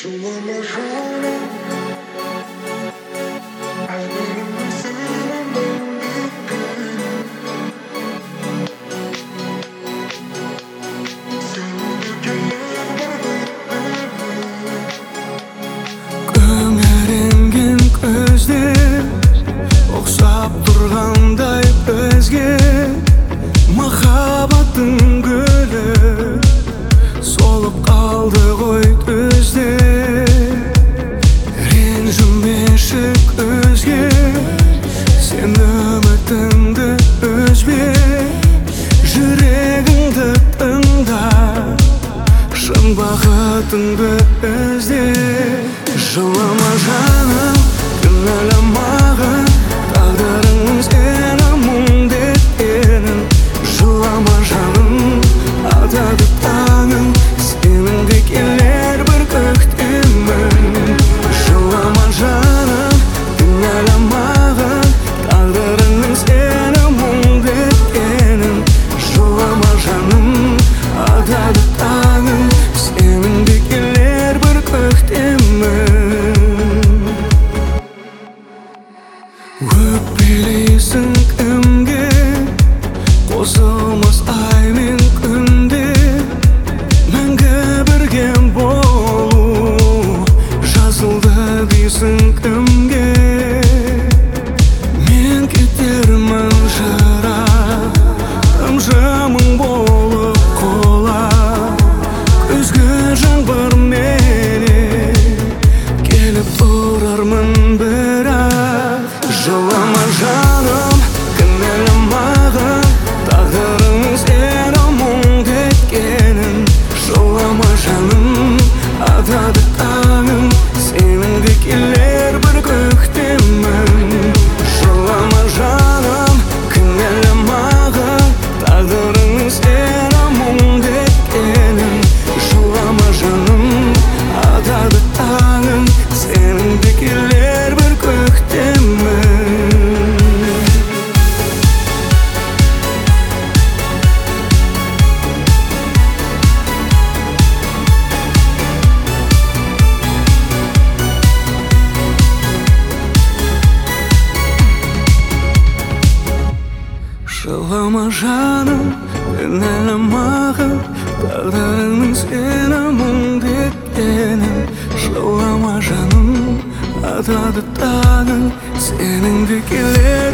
Көңіренген көздер ұқсап тұрғандай өзге, махаббаттың гүлі солып қалды ғой төзде. Ренжімеші көзге, сен үмітіңді үзбе, жүрегіңді тыңда, шын бақытыңды ізде. Жылама жаным, кінәламағын, тағдырыңның сені мұңды еткенін. Жылама жаным, атады таңың, сенің де келер бір көктемің. Жылама жаным, кінәламағын, тағдырыңның сені мұңды еткенін. Жылама жаным, атады таңың, сенің де келер бір көктемің. Өкпелейсің кімге, қосылмас ай мен күнде, мәңгі бірге болу жазылды дейсің кімге. Мен кетермін жырақ, тамшымың болып құлап, күзгі жаңбыр менен келіп тұрармын бірақ. Жылама жаным, кінәламағын, тағдырың сені мұңды еткенін. Жылама жаным, атады таңың, сенің де келер бір көктемің. Жылама жаным, кінәламағын, тағдырың сені мұңды еткенін. Жылама жаным, атады таңың, сенің де келер бір көктемің. Жылама жаным, кінәламағын, тағдырыңның сені мұңды еткенін. Жылама жаным, атады таңың, сенің де келер